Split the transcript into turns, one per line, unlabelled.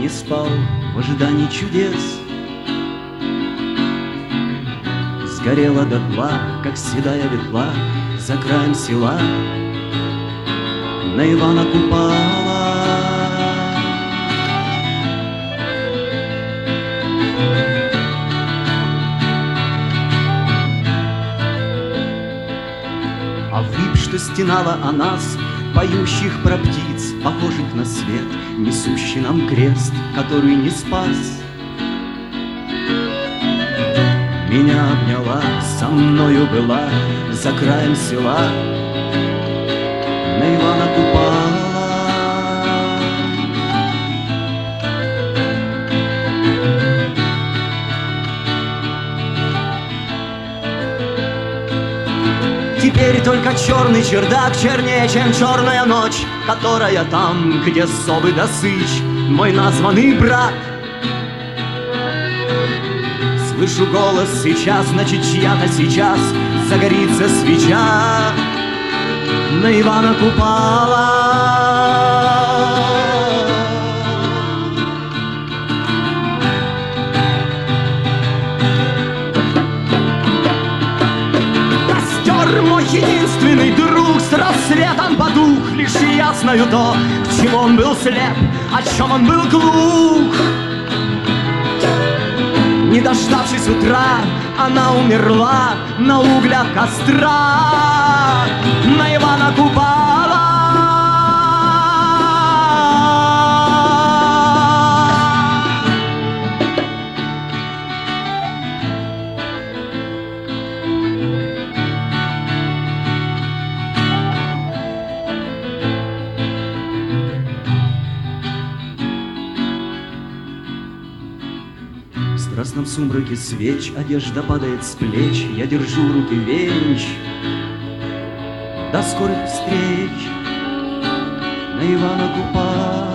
не спал в ожидании чудес. Сгорела дотла, как седая ветла, за краем села на Ивана Купала. А выпь, что стенала о нас, поющих про птиц, похожих на свет, несущий нам крест, который не спас. Меня обняла, со мною была, за краем села на Ивана Купала. Теперь только черный чердак чернее, чем черная ночь, которая там, где Собы да Сыч, мой названный брат. Слышу голос сейчас, значит чья-то сейчас загорится свеча на Ивана Купала. Костер мой единственный друг с рассветом потух, лишь я знаю то, к чему он был слеп, о чем он был глух. Не дождавшись утра, она умерла на углях костра на Ивана Купала. В страстном сумраке свеч одежда падает с плеч, я держу в руки венч. До скорых встреч на Ивана Купала.